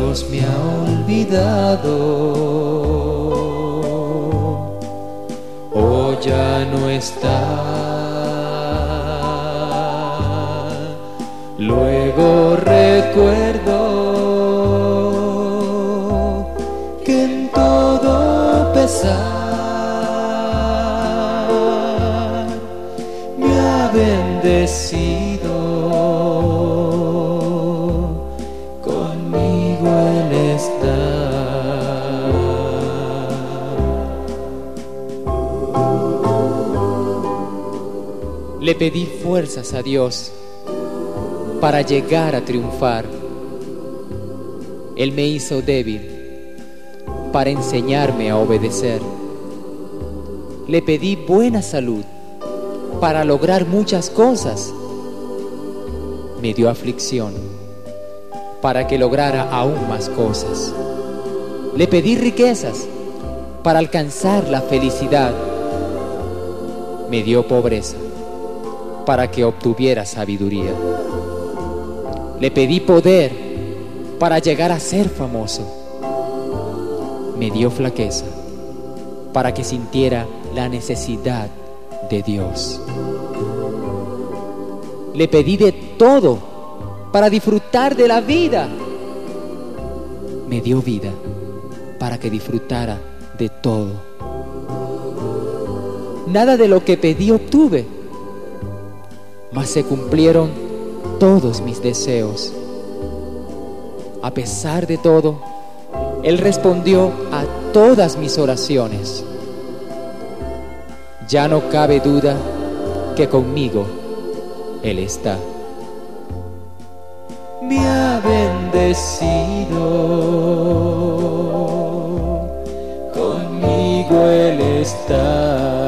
Dios me ha olvidado o ya no está. Luego recuerdo que en todo pesar me ha bendecido. Conmigo Él está. Le pedí fuerzas a Dios para llegar a triunfar. Él me hizo débil para enseñarme a obedecer. Le pedí buena salud para lograr muchas cosas. Me dio aflicción para que lograra aún más cosas. Le pedí riquezas para alcanzar la felicidad. Me dio pobreza para que obtuviera sabiduría. Le pedí poder para llegar a ser famoso. Me dio flaqueza para que sintiera la necesidad de Dios. Le pedí de todo para disfrutar de la vida. Me dio vida para que disfrutara de todo. Nada de lo que pedí obtuve, mas se cumplieron todos mis deseos. A pesar de todo, Él respondió a todas mis oraciones. Ya no cabe duda que conmigo Él está. Me ha bendecido, conmigo Él está.